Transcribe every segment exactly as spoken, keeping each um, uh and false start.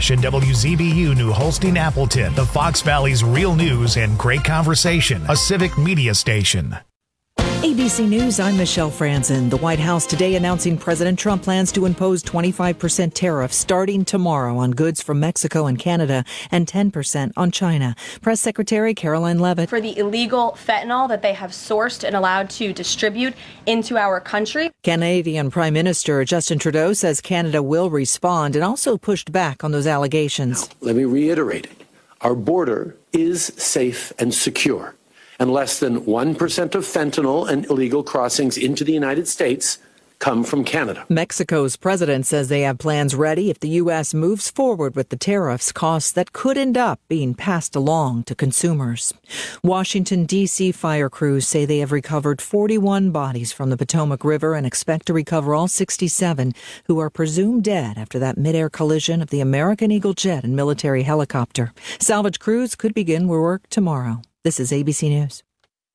Rush and W Z B U New Holstein Appleton, the Fox Valley's real news and great conversation, a civic media station. A B C News, I'm Michelle Franzen. The White House today announcing President Trump plans to impose twenty-five percent tariffs starting tomorrow on goods from Mexico and Canada and ten percent on China. Press Secretary Caroline Leavitt. For the illegal fentanyl that they have sourced and allowed to distribute into our country. Canadian Prime Minister Justin Trudeau says Canada will respond and also pushed back on those allegations. Now, let me reiterate it. Our border is safe and secure. And less than one percent of fentanyl and illegal crossings into the United States come from Canada. Mexico's president says they have plans ready if the U S moves forward with the tariffs, costs that could end up being passed along to consumers. Washington, D C fire crews say they have recovered forty-one bodies from the Potomac River and expect to recover all sixty-seven who are presumed dead after that midair collision of the American Eagle jet and military helicopter. Salvage crews could begin work tomorrow. This is A B C News.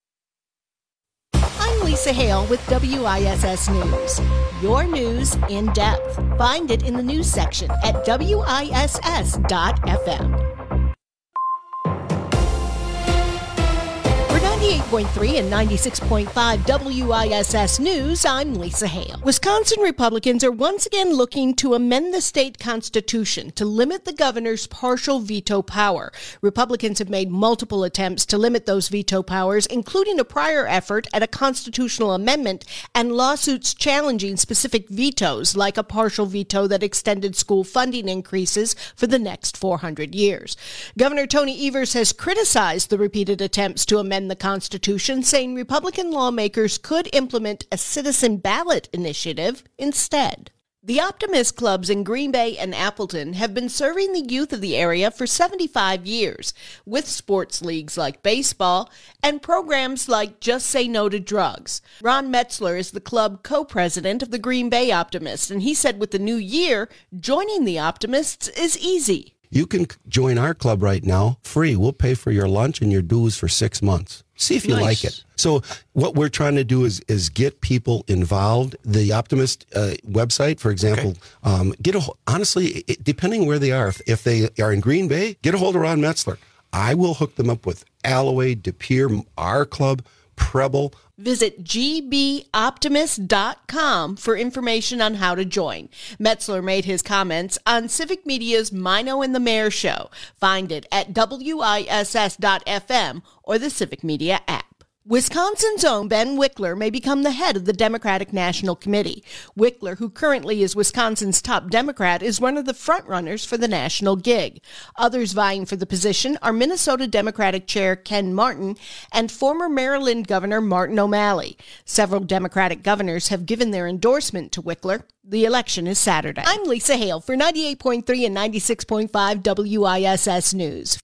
I'm Lisa Hale with W I S S News. Your news in depth. Find it in the news section at W I S S dot F M. ninety-eight point three and ninety-six point five W I S S News, I'm Lisa Hale. Wisconsin Republicans are once again looking to amend the state constitution to limit the governor's partial veto power. Republicans have made multiple attempts to limit those veto powers, including a prior effort at a constitutional amendment and lawsuits challenging specific vetoes, like a partial veto that extended school funding increases for the next four hundred years. Governor Tony Evers has criticized the repeated attempts to amend the Constitution, saying Republican lawmakers could implement a citizen ballot initiative instead. The Optimist clubs in Green Bay and Appleton have been serving the youth of the area for seventy-five years, with sports leagues like baseball and programs like Just Say No to Drugs. Ron Metzler is the club co-president of the Green Bay Optimists, and he said with the new year, joining the Optimists is easy. You can join our club right now, free. We'll pay for your lunch and your dues for six months. See if you nice. like it. So what we're trying to do is is get people involved. The Optimist uh, website, for example, okay. um, get a honestly, it, depending where they are, if, if they are in Green Bay, get a hold of Ron Metzler. I will hook them up with Alloway, De Pere, our club, Preble. Visit G B optimist dot com for information on how to join. Metzler made his comments on Civic Media's Mino and the Mayor show. Find it at W I S S dot F M or the Civic Media app. Wisconsin's own Ben Wickler may become the head of the Democratic National Committee. Wickler, who currently is Wisconsin's top Democrat, is one of the frontrunners for the national gig. Others vying for the position are Minnesota Democratic Chair Ken Martin and former Maryland Governor Martin O'Malley. Several Democratic governors have given their endorsement to Wickler. The election is Saturday. I'm Lisa Hale for ninety-eight point three and ninety-six point five W I S S News.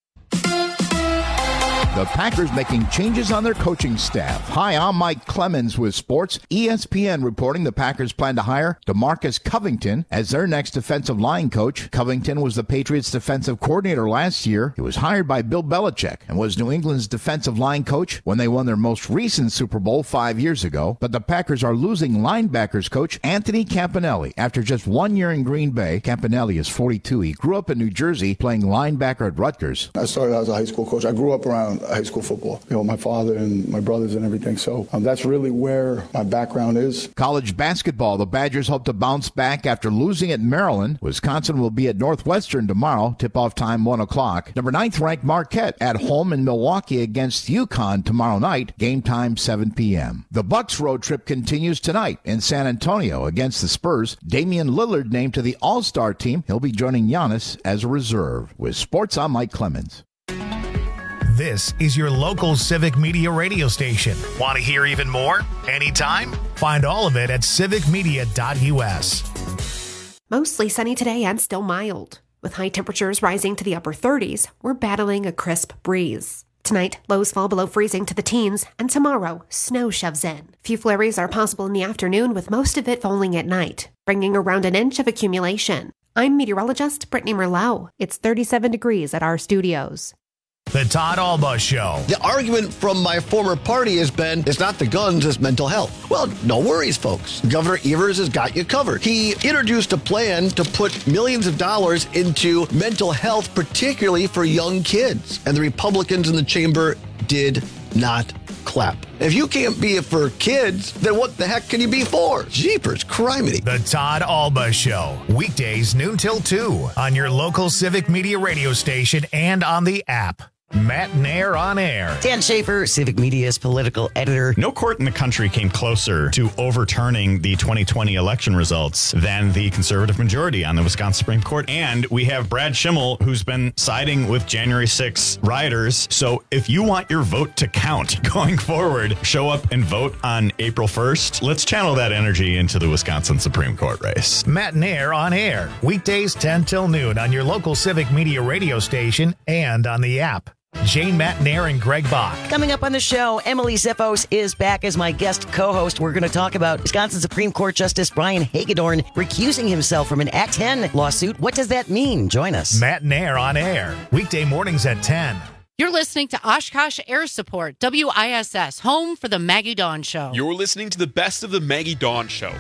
The Packers making changes on their coaching staff. Hi, I'm Mike Clemens with sports. E S P N reporting the Packers plan to hire DeMarcus Covington as their next defensive line coach. Covington was the Patriots' defensive coordinator last year. He was hired by Bill Belichick and was New England's defensive line coach when they won their most recent Super Bowl five years ago. But the Packers are losing linebackers coach Anthony Campanelli. After just one year in Green Bay, Campanelli is forty-two. He grew up in New Jersey playing linebacker at Rutgers. I started out as a high school coach. I grew up around high school football, you know, my father and my brothers and everything. So um, that's really where my background is. College basketball. The Badgers hope to bounce back after losing at Maryland. Wisconsin will be at Northwestern tomorrow. Tip-off time one o'clock. Number ninth ranked Marquette at home in Milwaukee against UConn tomorrow night. Game time seven p.m. The Bucks road trip continues tonight in San Antonio against the Spurs. Damian Lillard named to the All-Star team. He'll be joining Giannis as a reserve. With sports, I'm Mike Clemens. This is your local Civic Media radio station. Want to hear even more? Anytime? Find all of it at civic media dot U S. Mostly sunny today and still mild. With high temperatures rising to the upper thirties, we're battling a crisp breeze. Tonight, lows fall below freezing to the teens, and tomorrow, snow shoves in. Few flurries are possible in the afternoon, with most of it falling at night, bringing around an inch of accumulation. I'm meteorologist Brittany Merlot. It's thirty-seven degrees at our studios. The Todd Alba Show. The argument from my former party has been, it's not the guns, it's mental health. Well, no worries, folks. Governor Evers has got you covered. He introduced a plan to put millions of dollars into mental health, particularly for young kids. And the Republicans in the chamber did not clap. If you can't be it for kids, then what the heck can you be for? Jeepers, criminy. The Todd Alba Show. Weekdays noon till two on your local Civic Media radio station and on the app. Matt Nair on air. Dan Schaefer, Civic Media's political editor. No court in the country came closer to overturning the twenty twenty election results than the conservative majority on the Wisconsin Supreme Court. And we have Brad Schimmel, who's been siding with January sixth rioters. So if you want your vote to count going forward, show up and vote on April first. Let's channel that energy into the Wisconsin Supreme Court race. Matt Nair on air. Weekdays ten till noon on your local Civic Media radio station and on the app. Jane Matt Nair and Greg Bach. Coming up on the show, Emily Zippos is back as my guest co-host. We're going to talk about Wisconsin Supreme Court Justice Brian Hagedorn recusing himself from an Act ten lawsuit. What does that mean? Join us. Matt Nair on air. Weekday mornings at ten. You're listening to Oshkosh Air Support, W I S S, home for the Maggie Dawn Show. You're listening to the best of the Maggie Dawn Show.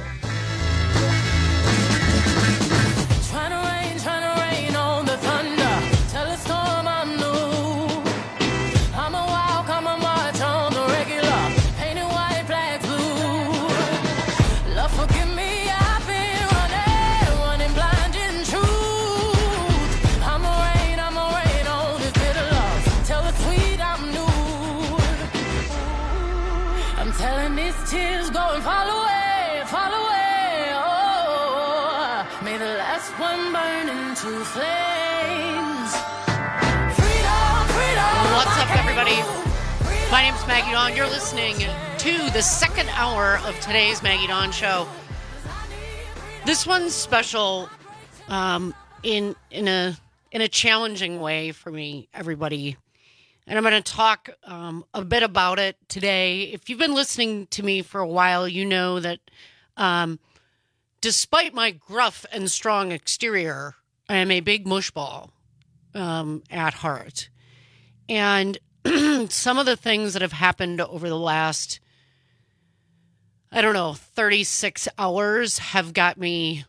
Tears go and fall away, fall away. Oh, may the last one burn into flames. Freedom, freedom. What's up, everybody? My name's Maggie Dawn. You're listening to the second hour of today's Maggie Dawn Show. This one's special um, in in a in a challenging way for me, everybody. And I'm going to talk um, a bit about it today. If you've been listening to me for a while, you know that um, despite my gruff and strong exterior, I am a big mushball um, at heart. And some of the things that have happened over the last, I don't know, thirty-six hours have got me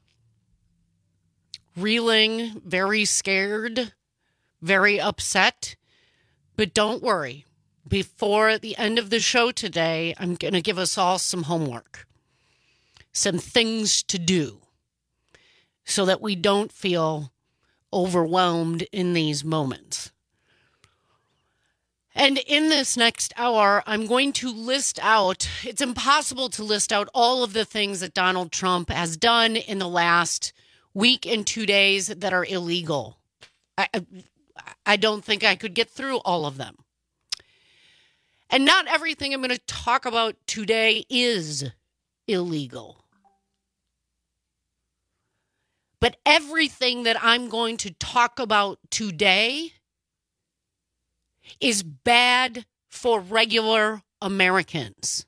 reeling, very scared, very upset. But don't worry, before the end of the show today, I'm going to give us all some homework, some things to do so that we don't feel overwhelmed in these moments. And in this next hour, I'm going to list out, it's impossible to list out all of the things that Donald Trump has done in the last week and two days that are illegal. I, I I don't think I could get through all of them. And not everything I'm going to talk about today is illegal. But everything that I'm going to talk about today is bad for regular Americans.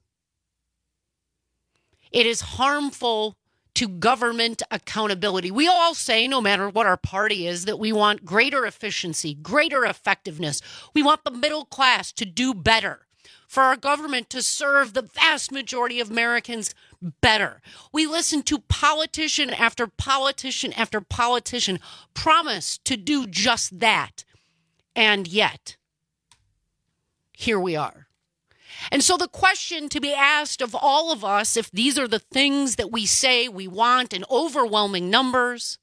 It is harmful to government accountability. We all say, no matter what our party is, that we want greater efficiency, greater effectiveness. We want the middle class to do better, for our government to serve the vast majority of Americans better. We listen to politician after politician after politician promise to do just that. And yet, here we are. And so the question to be asked of all of us, if these are the things that we say we want in overwhelming numbers,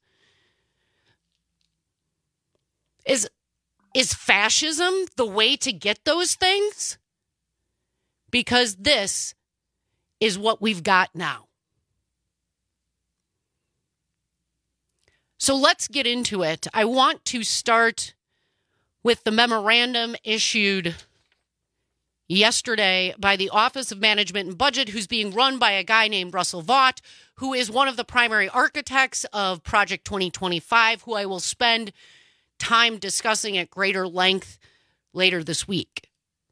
is, is fascism the way to get those things? Because this is what we've got now. So let's get into it. I want to start with the memorandum issued yesterday by the Office of Management and Budget, who's being run by a guy named Russell Vought, who is one of the primary architects of Project twenty twenty-five, who I will spend time discussing at greater length later this week.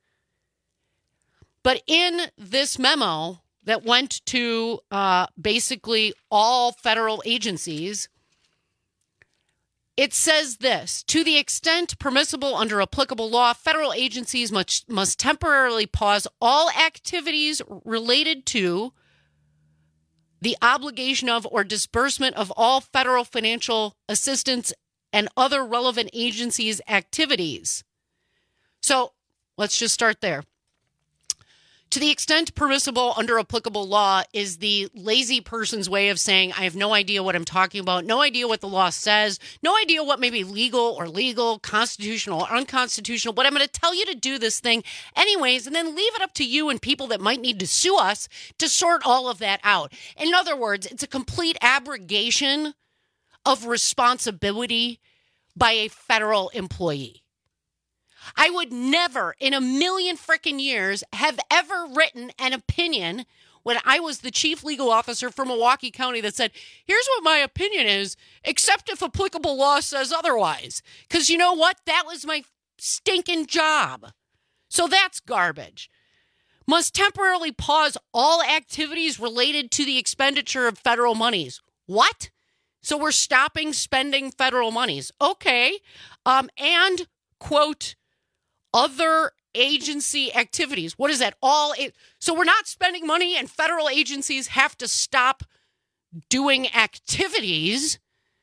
But in this memo that went to uh, basically all federal agencies, It says this: to the extent permissible under applicable law, federal agencies must, must temporarily pause all activities related to the obligation of or disbursement of all federal financial assistance and other relevant agencies' activities. So let's just start there. To the extent permissible under applicable law is the lazy person's way of saying, I have no idea what I'm talking about, no idea what the law says, no idea what may be legal or legal, constitutional or unconstitutional, but I'm going to tell you to do this thing anyways, and then leave it up to you and people that might need to sue us to sort all of that out. In other words, it's a complete abrogation of responsibility by a federal employee. I would never in a million frickin' years have ever written an opinion when I was the chief legal officer for Milwaukee County that said, here's what my opinion is, except if applicable law says otherwise. Because you know what? That was my stinking job. So that's garbage. Must temporarily pause all activities related to the expenditure of federal monies. What? So we're stopping spending federal monies. Okay. Um, and, quote, other agency activities. What is that? All it, so we're not spending money and federal agencies have to stop doing activities.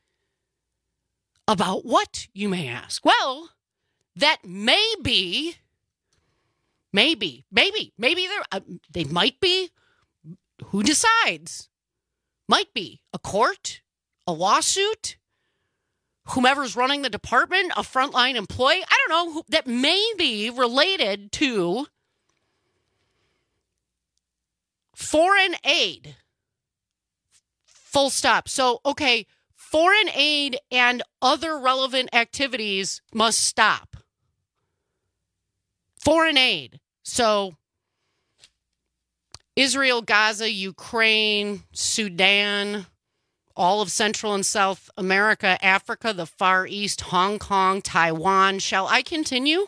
About what, you may ask? Well, that may be, maybe, maybe, maybe there, uh, they might be. Who decides? Might be a court, a lawsuit, whomever's running the department, a frontline employee, I don't know, who, that may be related to foreign aid. Full stop. So, okay, foreign aid and other relevant activities must stop. Foreign aid. So, Israel, Gaza, Ukraine, Sudan, all of Central and South America, Africa, the Far East, Hong Kong, Taiwan. Shall I continue?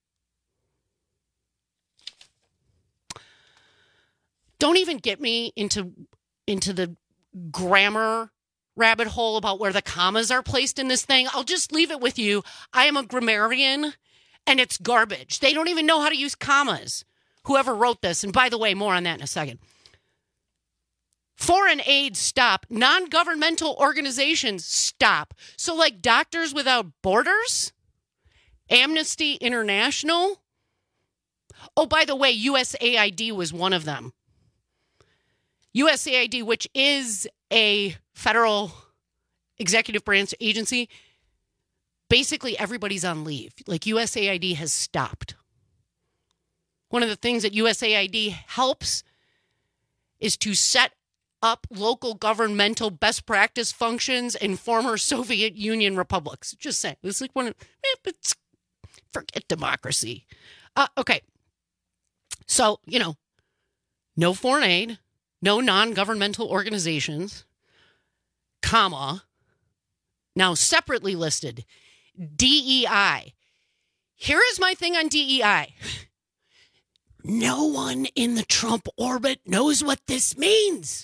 Don't even get me into, into the grammar rabbit hole about where the commas are placed in this thing. I'll just leave it with you. I am a grammarian, and it's garbage. They don't even know how to use commas, whoever wrote this. And by the way, more on that in a second. Foreign aid, stop. Non-governmental organizations, stop. So like Doctors Without Borders, Amnesty International. Oh, by the way, U S A I D was one of them. U S A I D, which is a federal executive branch agency, basically everybody's on leave. Like U S A I D has stopped. One of the things that U S A I D helps is to set up local governmental best practice functions in former Soviet Union republics. Just saying. It's like one of, eh, but forget democracy. Uh, okay. So, you know, no foreign aid, no non-governmental organizations, comma, now separately listed, D E I. Here is my thing on D E I. No one in the Trump orbit knows what this means.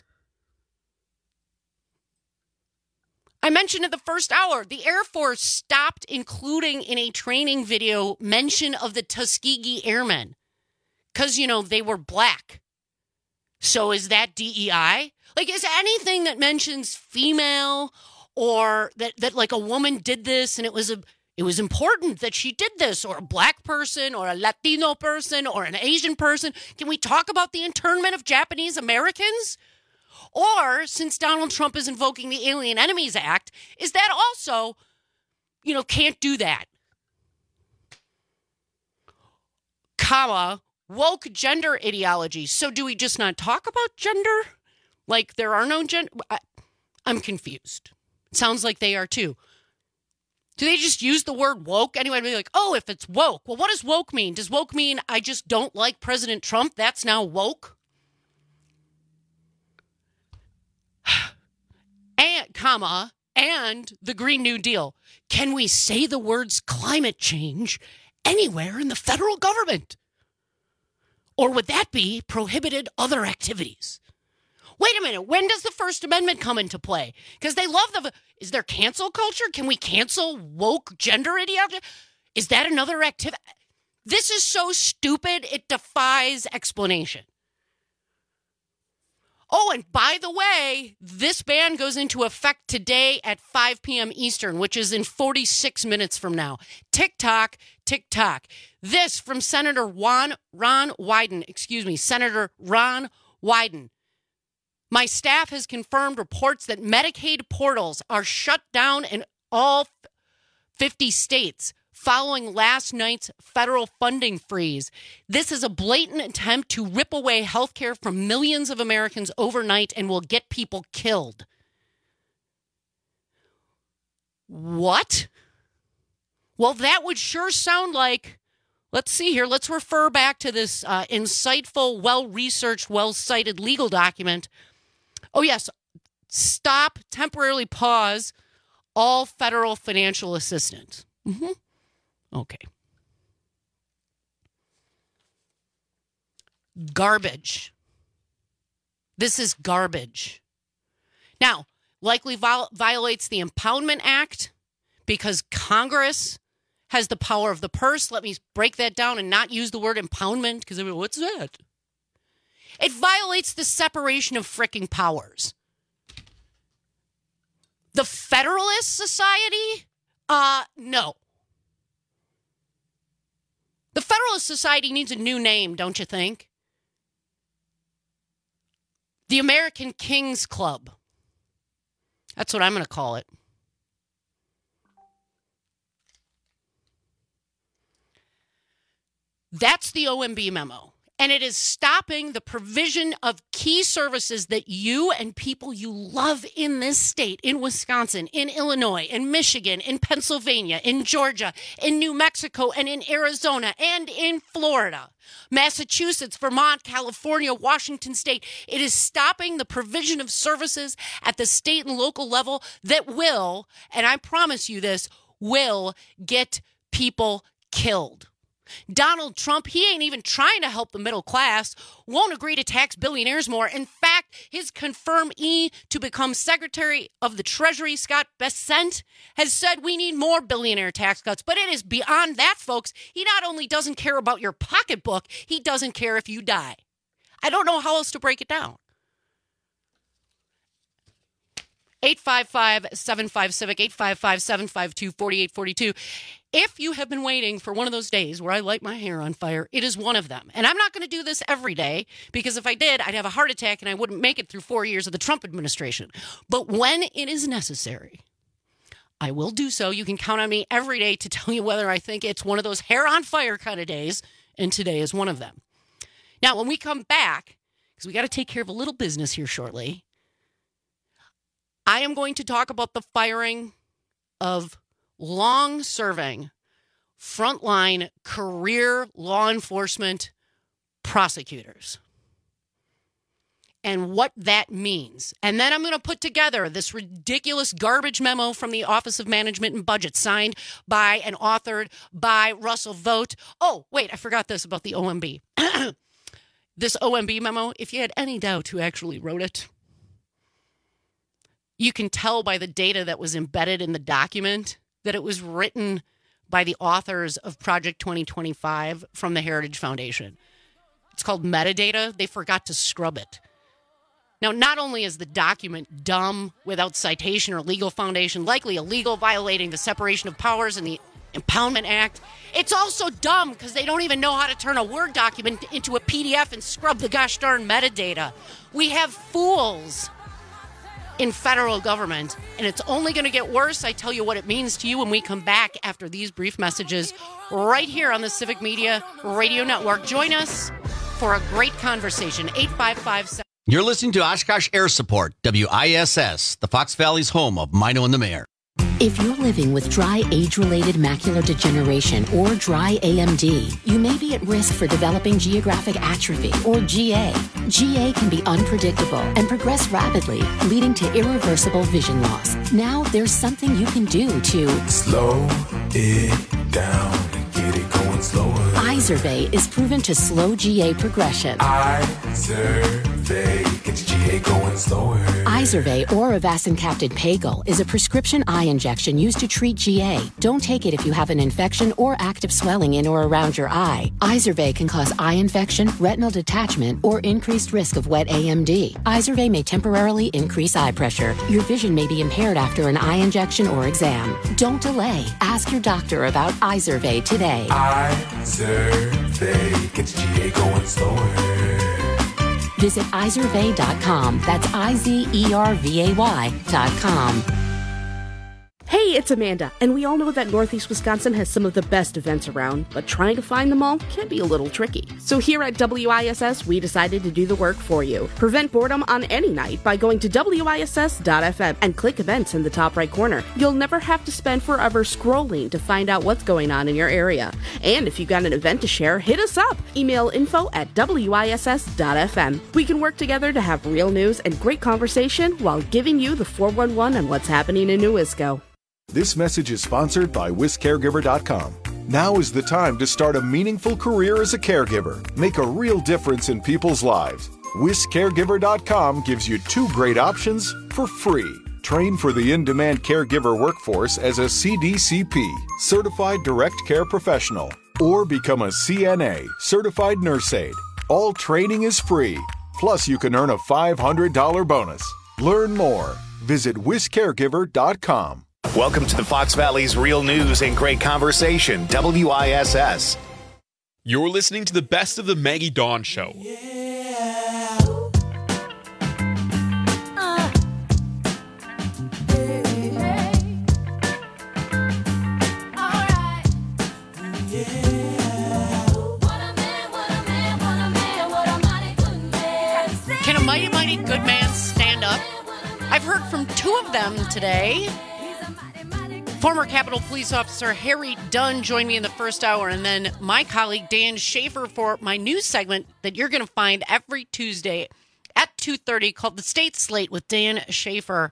I mentioned in the first hour, the Air Force stopped including in a training video mention of the Tuskegee Airmen because, you know, they were black. So is that D E I? Like, is anything that mentions female or that, that like a woman did this and it was a it was important that she did this, or a black person or a Latino person or an Asian person? Can we talk about the internment of Japanese Americans? Or, since Donald Trump is invoking the Alien Enemies Act, is that also, you know, can't do that? Comma, woke gender ideology. So do we just not talk about gender? Like there are no gender? I'm confused. It sounds like they are too. Do they just use the word woke? Anyone would be like, oh, if it's woke. Well, what does woke mean? Does woke mean I just don't like President Trump? That's now woke? And, comma, and the Green New Deal. Can we say the words climate change anywhere in the federal government? Or would that be prohibited other activities? Wait a minute. When does the First Amendment come into play? Because they love the... Is there cancel culture? Can we cancel woke gender ideology? Is that another activity? This is so stupid, it defies explanation. Oh, and by the way, this ban goes into effect today at five p.m. Eastern, which is in forty-six minutes from now. Tick-tock, tick-tock. This from Senator Juan, Ron Wyden, excuse me, Senator Ron Wyden. My staff has confirmed reports that Medicaid portals are shut down in all fifty states following last night's federal funding freeze. This is a blatant attempt to rip away health care from millions of Americans overnight and will get people killed. What? Well, that would sure sound like, let's see here, let's refer back to this uh, insightful, well-researched, well-cited legal document. Oh, yes, stop, temporarily pause all federal financial assistance. Mm-hmm. Okay. Garbage. This is garbage. Now, likely viol- violates the Impoundment Act because Congress has the power of the purse. Let me break that down and not use the word impoundment because I mean, what's that? It violates the separation of frickin' powers. The Federalist Society? Uh, no. The Federalist Society needs a new name, don't you think? The American Kings Club. That's what I'm going to call it. That's the O M B memo. And it is stopping the provision of key services that you and people you love in this state, in Wisconsin, in Illinois, in Michigan, in Pennsylvania, in Georgia, in New Mexico, and in Arizona, and in Florida, Massachusetts, Vermont, California, Washington State. It is stopping the provision of services at the state and local level that will, and I promise you this, will get people killed. Donald Trump, he ain't even trying to help the middle class, won't agree to tax billionaires more. In fact, his confirmee to become Secretary of the Treasury, Scott Bessent, has said we need more billionaire tax cuts. But it is beyond that, folks. He not only doesn't care about your pocketbook, he doesn't care if you die. I don't know how else to break it down. eight five five, seven five, CIVIC, eight five five, seven five two, four eight four two. If you have been waiting for one of those days where I light my hair on fire, it is one of them. And I'm not going to do this every day because if I did, I'd have a heart attack and I wouldn't make it through four years of the Trump administration. But when it is necessary, I will do so. You can count on me every day to tell you whether I think it's one of those hair on fire kind of days, and today is one of them. Now, when we come back, because we got to take care of a little business here shortly, I am going to talk about the firing of long-serving, frontline, career law enforcement prosecutors and what that means. And then I'm going to put together this ridiculous garbage memo from the Office of Management and Budget signed by and authored by Russell Vought. Oh, wait, I forgot this about the O M B. This O M B memo, if you had any doubt who actually wrote it, you can tell by the data that was embedded in the document that it was written by the authors of Project twenty twenty-five from the Heritage Foundation. It's called metadata. They forgot to scrub it. Now, not only is the document dumb, without citation or legal foundation, likely illegal, violating the separation of powers and the Impoundment Act, it's also dumb because they don't even know how to turn a Word document into a P D F and scrub the gosh darn metadata. We have fools in federal government, and it's only going to get worse. I tell you what it means to you when we come back after these brief messages right here on the Civic Media Radio Network. Join us for a great conversation. eight five five seven You're listening to Oshkosh Air Support, W I S S, the Fox Valley's home of Mino and the Mayor. If you're living with dry age-related macular degeneration or dry A M D, you may be at risk for developing geographic atrophy or G A. G A can be unpredictable and progress rapidly, leading to irreversible vision loss. Now there's something you can do to slow it down and get it going slower. Izervay is proven to slow G A progression. Izervay. Izervay gets G A going slower. Izervay or Avastin-capted Pagel is a prescription eye injection used to treat G A. Don't take it if you have an infection or active swelling in or around your eye. Izervay can cause eye infection, retinal detachment, or increased risk of wet A M D. Izervay may temporarily increase eye pressure. Your vision may be impaired after an eye injection or exam. Don't delay. Ask your doctor about Izervay today. Izervay gets G A going slower. Visit Izervay dot com. That's I Z E R V A Y dot com. Hey, it's Amanda, and we all know that Northeast Wisconsin has some of the best events around, but trying to find them all can be a little tricky. So here at W I S S, we decided to do the work for you. Prevent boredom on any night by going to W I S S dot F M and click events in the top right corner. You'll never have to spend forever scrolling to find out what's going on in your area. And if you've got an event to share, hit us up. Email info at W I S S dot F M. We can work together to have real news and great conversation while giving you the four one one on what's happening in New Isco. This message is sponsored by Wis Caregiver dot com. Now is the time to start a meaningful career as a caregiver. Make a real difference in people's lives. Wis Caregiver dot com gives you two great options for free. Train for the in-demand caregiver workforce as a C D C P, Certified Direct Care Professional, or become a C N A, Certified Nurse Aide. All training is free. Plus, you can earn a five hundred dollars bonus. Learn more. Visit Wis Caregiver dot com. Welcome to the Fox Valley's real news and great conversation, W I S S. You're listening to the best of the Maggie Dawn Show. Can a mighty, mighty good man stand up? I've heard from two of them today. Former Capitol Police Officer Harry Dunn joined me in the first hour, and then my colleague Dan Schaefer for my news segment that you're going to find every Tuesday at two thirty called The State Slate with Dan Schaefer.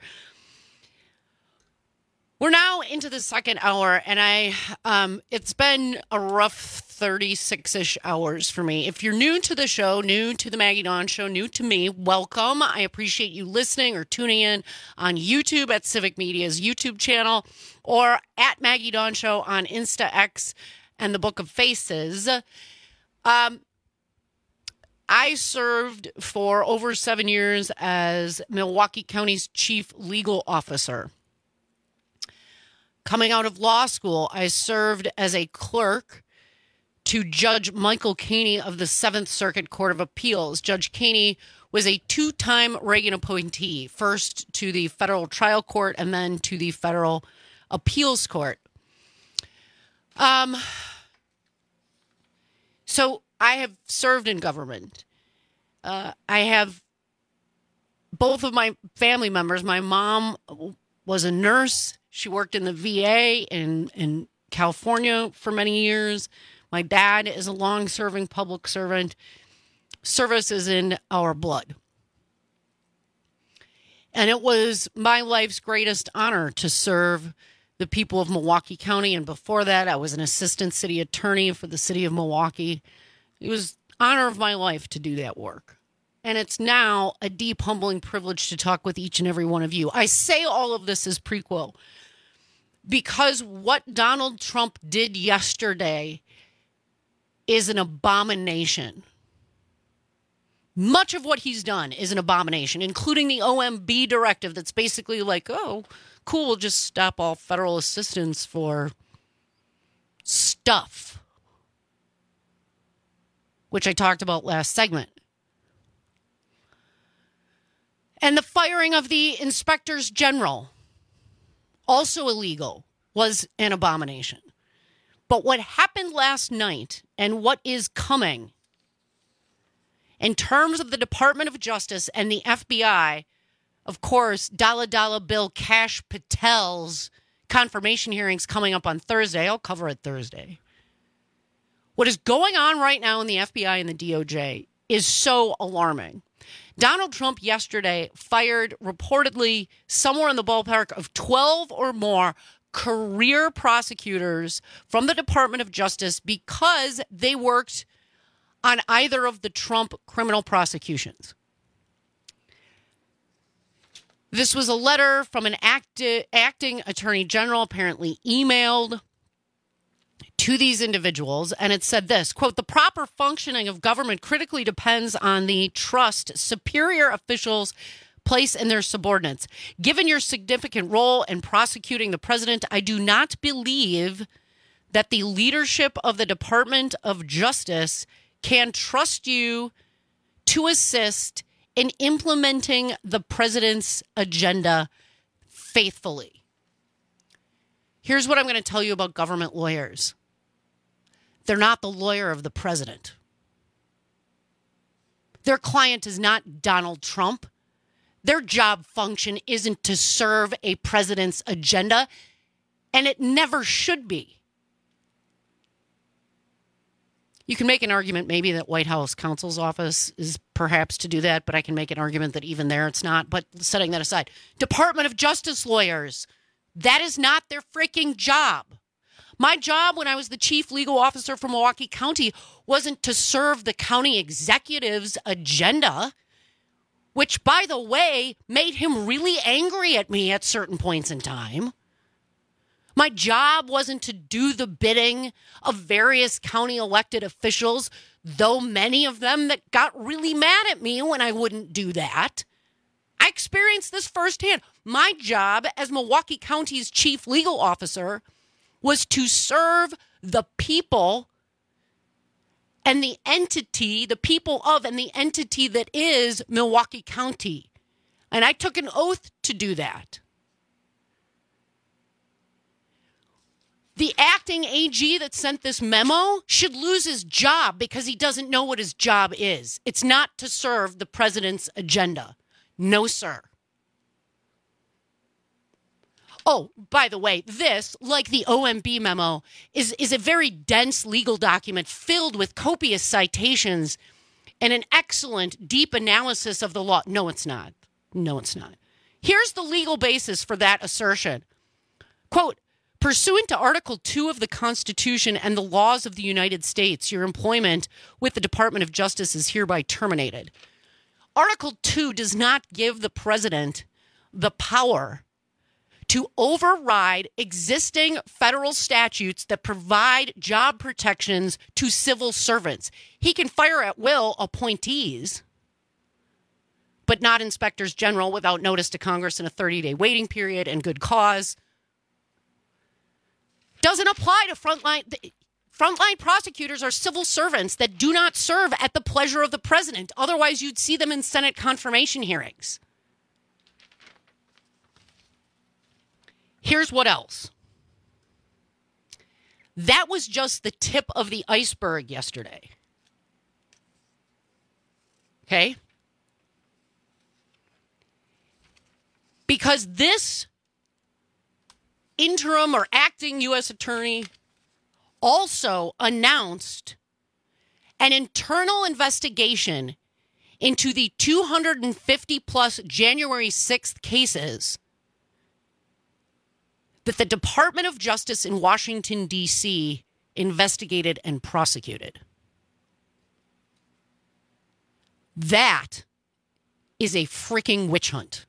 We're now into the second hour, and I um, it's been a rough thirty-six-ish hours for me. If you're new to the show, new to the Maggie Dawn Show, new to me, welcome. I appreciate you listening or tuning in on YouTube at Civic Media's YouTube channel or at Maggie Dawn Show on Insta X and the Book of Faces. Um, I served for over seven years as Milwaukee County's chief legal officer. Coming out of law school, I served as a clerk to Judge Michael Caney of the Seventh Circuit Court of Appeals. Judge Caney was a two-time Reagan appointee, first to the federal trial court and then to the federal appeals court. Um, so I have served in government. Uh, I have both of my family members. My mom was a nurse. She worked in the V A in, in California for many years. My dad is a long-serving public servant. Service is in our blood. And it was my life's greatest honor to serve the people of Milwaukee County. And before that, I was an assistant city attorney for the city of Milwaukee. It was honor of my life to do that work. And it's now a deep, humbling privilege to talk with each and every one of you. I say all of this as prequel because what Donald Trump did yesterday is an abomination. Much of what he's done is an abomination, including the O M B directive that's basically like, oh, cool, we'll just stop all federal assistance for stuff, which I talked about last segment. And the firing of the inspectors general, also illegal, was an abomination. But what happened last night and what is coming in terms of the Department of Justice and the F B I, of course, Dollar Dollar Bill Kash Patel's confirmation hearings coming up on Thursday. I'll cover it Thursday. What is going on right now in the F B I and the D O J is so alarming. Donald Trump yesterday fired reportedly somewhere in the ballpark of twelve or more career prosecutors from the Department of Justice because they worked on either of the Trump criminal prosecutions. This was a letter from an acti- acting attorney general, apparently emailed to these individuals, and it said this, quote, the proper functioning of government critically depends on the trust superior officials place in their subordinates. Given your significant role in prosecuting the president, I do not believe that the leadership of the Department of Justice can trust you to assist in implementing the president's agenda faithfully. Here's what I'm going to tell you about government lawyers. They're not the lawyer of the president. Their client is not Donald Trump. Their job function isn't to serve a president's agenda, and it never should be. You can make an argument maybe that White House counsel's office is perhaps to do that, but I can make an argument that even there it's not. But setting that aside, Department of Justice lawyers, that is not their freaking job. My job when I was the chief legal officer for Milwaukee County wasn't to serve the county executive's agenda, which, by the way, made him really angry at me at certain points in time. My job wasn't to do the bidding of various county elected officials, though many of them that got really mad at me when I wouldn't do that. I experienced this firsthand. My job as Milwaukee County's chief legal officer was to serve the people and the entity, the people of and the entity that is Milwaukee County. And I took an oath to do that. The acting A G that sent this memo should lose his job because he doesn't know what his job is. It's not to serve the president's agenda. No, sir. Oh, by the way, this, like the O M B memo, is, is a very dense legal document filled with copious citations and an excellent, deep analysis of the law. No, it's not. No, it's not. Here's the legal basis for that assertion. Quote, pursuant to Article two of the Constitution and the laws of the United States, your employment with the Department of Justice is hereby terminated. Article two does not give the president the power to override existing federal statutes that provide job protections to civil servants. He can fire at will appointees, but not inspectors general without notice to Congress in a thirty-day waiting period and good cause. Doesn't apply to frontline. Frontline prosecutors are civil servants that do not serve at the pleasure of the president. Otherwise, you'd see them in Senate confirmation hearings. Here's what else. That was just the tip of the iceberg yesterday. Okay? Because this interim or acting U S attorney also announced an internal investigation into the two hundred fifty plus January sixth cases that the Department of Justice in Washington, D C investigated and prosecuted. That is a freaking witch hunt.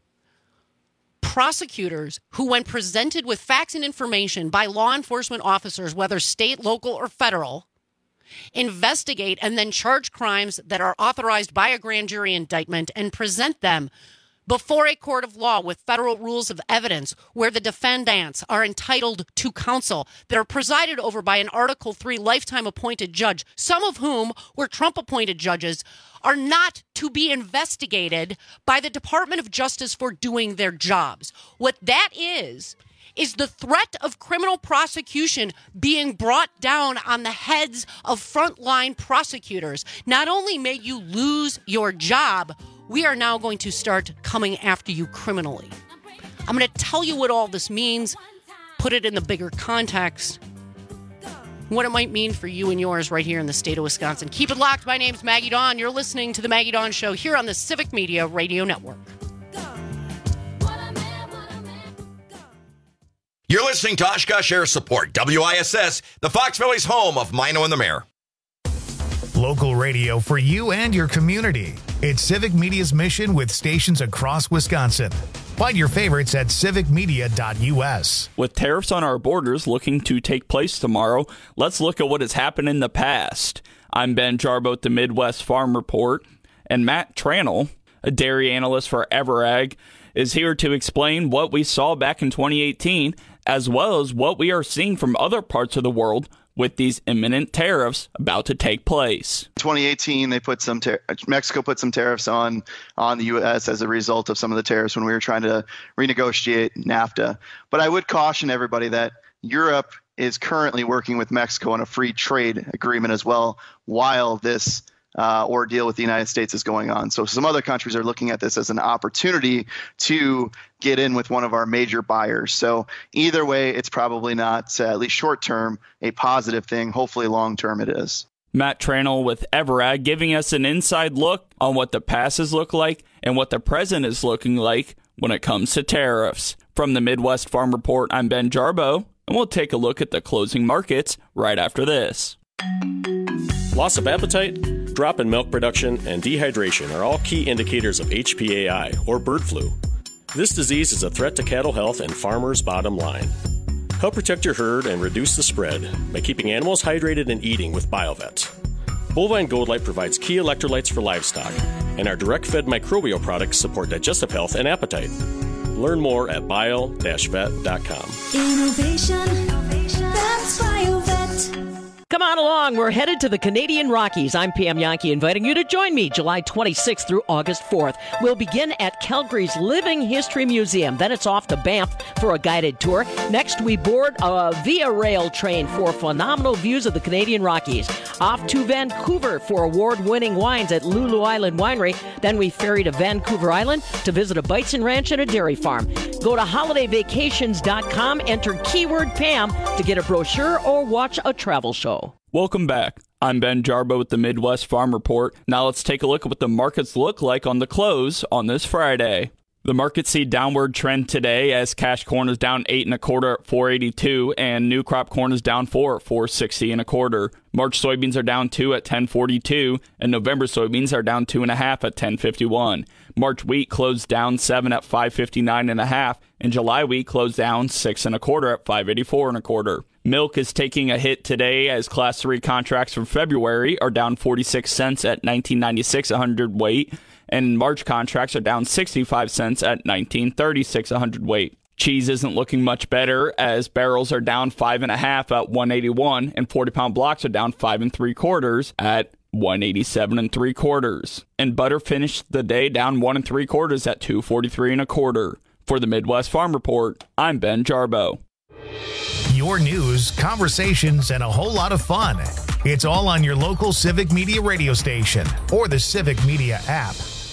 Prosecutors who, when presented with facts and information by law enforcement officers, whether state, local, or federal, investigate and then charge crimes that are authorized by a grand jury indictment and present them before a court of law with federal rules of evidence where the defendants are entitled to counsel that are presided over by an Article three lifetime appointed judge, some of whom were Trump appointed judges, are not to be investigated by the Department of Justice for doing their jobs. What that is, is the threat of criminal prosecution being brought down on the heads of frontline prosecutors. Not only may you lose your job, we are now going to start coming after you criminally. I'm going to tell you what all this means, put it in the bigger context, what it might mean for you and yours right here in the state of Wisconsin. Keep it locked. My name's Maggie Dawn. You're listening to The Maggie Dawn Show here on the Civic Media Radio Network. You're listening to Oshkosh Air Support, W I S S, the Fox Valley's home of Mino and the Mayor. Local radio for you and your community. It's Civic Media's mission with stations across Wisconsin. Find your favorites at civic media dot u s. With tariffs on our borders looking to take place tomorrow, let's look at what has happened in the past. I'm Ben Jarbo at the Midwest Farm Report, and Matt Tranel, a dairy analyst for Everag, is here to explain what we saw back in twenty eighteen, as well as what we are seeing from other parts of the world with these imminent tariffs about to take place. twenty eighteen, they put some tar- Mexico put some tariffs on on the U S as a result of some of the tariffs when we were trying to renegotiate NAFTA. But I would caution everybody that Europe is currently working with Mexico on a free trade agreement as well, while this Uh, ordeal with the United States is going on. So some other countries are looking at this as an opportunity to get in with one of our major buyers. So either way, it's probably not, uh, at least short term, a positive thing. Hopefully long term it is. Matt Tranel with Everag giving us an inside look on what the passes look like and what the present is looking like when it comes to tariffs. From the Midwest Farm Report, I'm Ben Jarbo, and we'll take a look at the closing markets right after this. Loss of appetite, drop in milk production, and dehydration are all key indicators of H P A I, or bird flu. This disease is a threat to cattle health and farmers' bottom line. Help protect your herd and reduce the spread by keeping animals hydrated and eating with BioVet. Bovine Gold Light provides key electrolytes for livestock, and our direct-fed microbial products support digestive health and appetite. Learn more at bio dash vet dot com. Innovation, that's BioVet. Come on along. We're headed to the Canadian Rockies. I'm Pam Yankee, inviting you to join me July twenty-sixth through August fourth. We'll begin at Calgary's Living History Museum. Then it's off to Banff for a guided tour. Next, we board a Via Rail train for phenomenal views of the Canadian Rockies. Off to Vancouver for award-winning wines at Lulu Island Winery. Then we ferry to Vancouver Island to visit a bison ranch and a dairy farm. Go to holiday vacations dot com, enter keyword Pam to get a brochure or watch a travel show. Welcome back. I'm Ben Jarbo with the Midwest Farm Report. Now let's take a look at what the markets look like on the close on this Friday. The markets see downward trend today as cash corn is down eight and a quarter at four eighty-two, and new crop corn is down four at four sixty and a quarter. March soybeans are down two at ten forty-two, and November soybeans are down two and a half at ten fifty-one. March wheat closed down seven at five fifty-nine and a half, and July wheat closed down six and a quarter at five eighty-four and a quarter. Milk is taking a hit today as Class three contracts from February are down forty-six cents at nineteen ninety-six a hundredweight, and March contracts are down sixty-five cents at nineteen thirty-six a hundredweight. Cheese isn't looking much better as barrels are down five and a half at one eighty-one, and forty-pound blocks are down five and three quarters at one eighty-seven and three quarters. And butter finished the day down one and three quarters at two forty-three and a quarter. For the Midwest Farm Report, I'm Ben Jarbo. Your news, conversations, and a whole lot of fun. It's all on your local Civic Media radio station or the Civic Media app.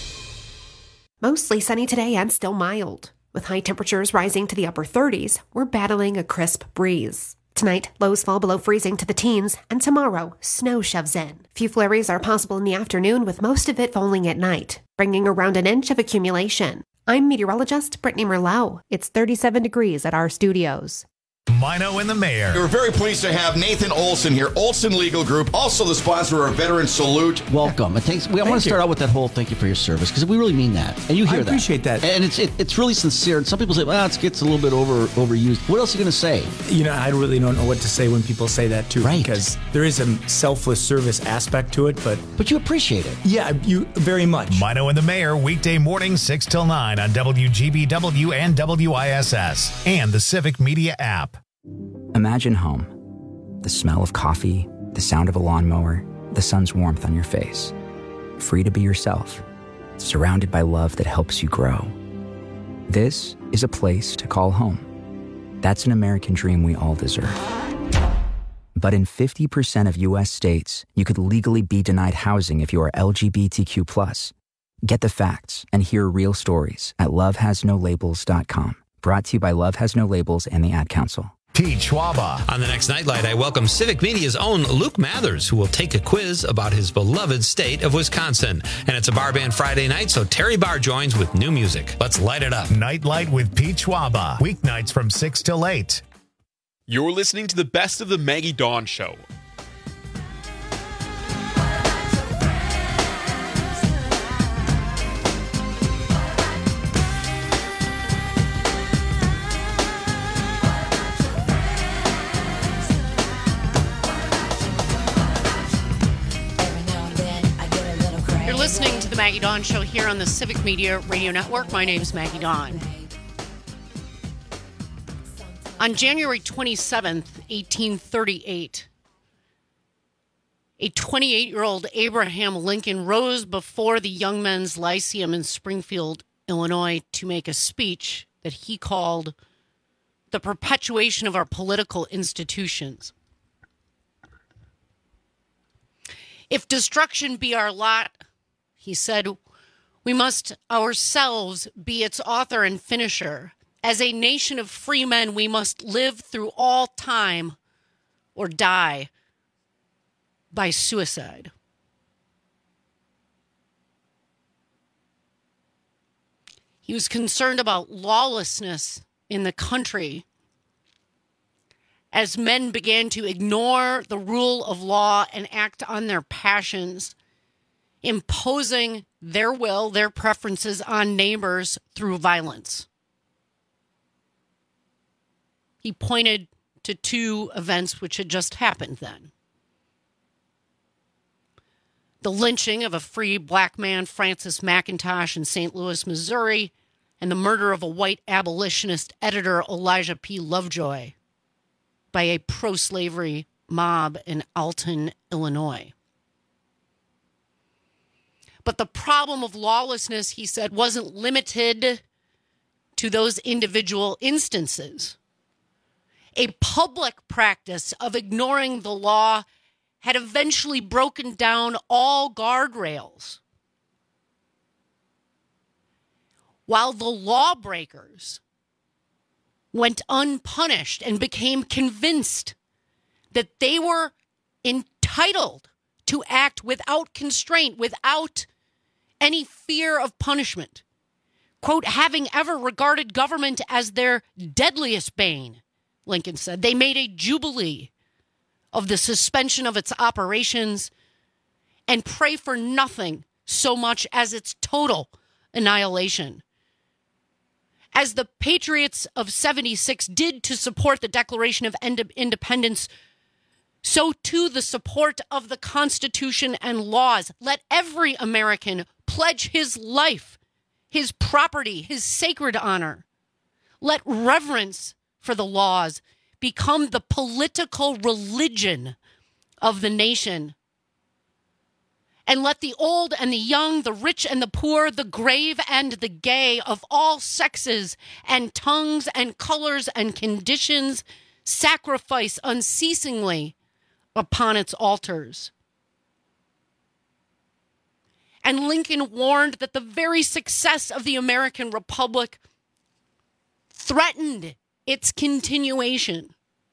Mostly sunny today and still mild. With high temperatures rising to the upper thirties, we're battling a crisp breeze. Tonight, lows fall below freezing to the teens, and tomorrow, snow shoves in. Few flurries are possible in the afternoon, with most of it falling at night, bringing around an inch of accumulation. I'm meteorologist Brittany Merlot. It's thirty-seven degrees at our studios. Mino and the Mayor. We're very pleased to have Nathan Olson here, Olson Legal Group, also the sponsor of our Veteran Salute. Welcome. And thanks. We, I want to start out with that whole thank you for your service, because we really mean that. And you hear that. I appreciate that. And it's it, it's really sincere. And some people say, well, it gets a little bit over overused. What else are you going to say? You know, I really don't know what to say when people say that, too. Right. Because there is a selfless service aspect to it, but... But you appreciate it. Yeah, you very much. Mino and the Mayor, weekday morning, six till nine on W G B W and W I S S and the Civic Media app. Imagine home. The smell of coffee, the sound of a lawnmower, the sun's warmth on your face. Free to be yourself, surrounded by love that helps you grow. This is a place to call home. That's an American dream we all deserve. But in fifty percent of U S states, you could legally be denied housing if you are L G B T Q plus. Get the facts and hear real stories at love has no labels dot com. Brought to you by Love Has No Labels and the Ad Council. Pete Schwaba. On the next Nightlight, I welcome Civic Media's own Luke Mathers, who will take a quiz about his beloved state of Wisconsin. And it's a bar band Friday night, so Terry Barr joins with new music. Let's light it up. Nightlight with Pete Schwaba. Weeknights from six till eight. You're listening to the best of the Maggie Dawn Show. listening to the Maggie Dawn Show here on the Civic Media Radio Network. My name is Maggie Dawn. On January twenty-seventh, eighteen thirty-eight, a twenty-eight-year-old Abraham Lincoln rose before the Young Men's Lyceum in Springfield, Illinois, to make a speech that he called the perpetuation of our political institutions. If destruction be our lot, he said, we must ourselves be its author and finisher. As a nation of free men, we must live through all time or die by suicide. He was concerned about lawlessness in the country as men began to ignore the rule of law and act on their passions, imposing their will, their preferences on neighbors through violence. He pointed to two events which had just happened then. The lynching of a free black man, Francis McIntosh, in Saint Louis, Missouri, and the murder of a white abolitionist editor, Elijah P. Lovejoy, by a pro-slavery mob in Alton, Illinois. But the problem of lawlessness, he said, wasn't limited to those individual instances. A public practice of ignoring the law had eventually broken down all guardrails, while the lawbreakers went unpunished and became convinced that they were entitled to act without constraint, without any fear of punishment. Quote, having ever regarded government as their deadliest bane, Lincoln said, they made a jubilee of the suspension of its operations and pray for nothing so much as its total annihilation. As the Patriots of seventy-six did to support the Declaration of Independence, so too the support of the Constitution and laws. Let every American pledge his life, his property, his sacred honor. Let reverence for the laws become the political religion of the nation. And let the old and the young, the rich and the poor, the grave and the gay, of all sexes and tongues and colors and conditions, sacrifice unceasingly upon its altars. And Lincoln warned that the very success of the American Republic threatened its continuation.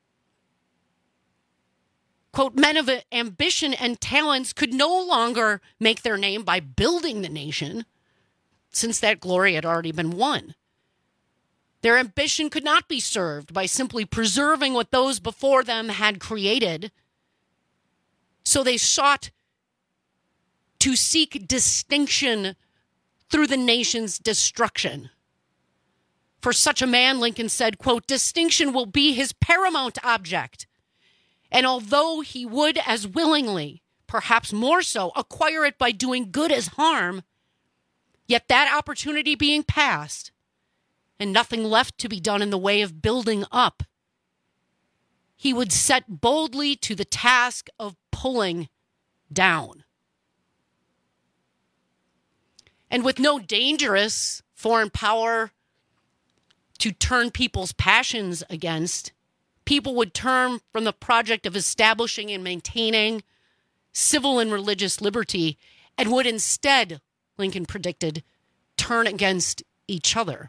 Quote, men of ambition and talents could no longer make their name by building the nation, since that glory had already been won. Their ambition could not be served by simply preserving what those before them had created. So they sought to seek distinction through the nation's destruction. For such a man, Lincoln said, quote, distinction will be his paramount object. And although he would as willingly, perhaps more so, acquire it by doing good as harm, yet that opportunity being past, and nothing left to be done in the way of building up, he would set boldly to the task of pulling down. And with no dangerous foreign power to turn people's passions against, people would turn from the project of establishing and maintaining civil and religious liberty and would instead, Lincoln predicted, turn against each other.